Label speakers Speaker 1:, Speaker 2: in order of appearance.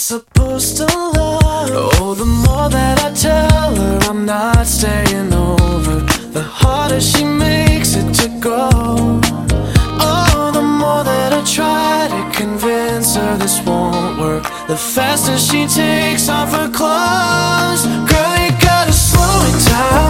Speaker 1: supposed to love. Oh, the more that I tell her I'm not staying over, the harder she makes it to go. Oh, the more that I try to convince her this won't work, the faster she takes off her clothes. Girl, you gotta slow it down.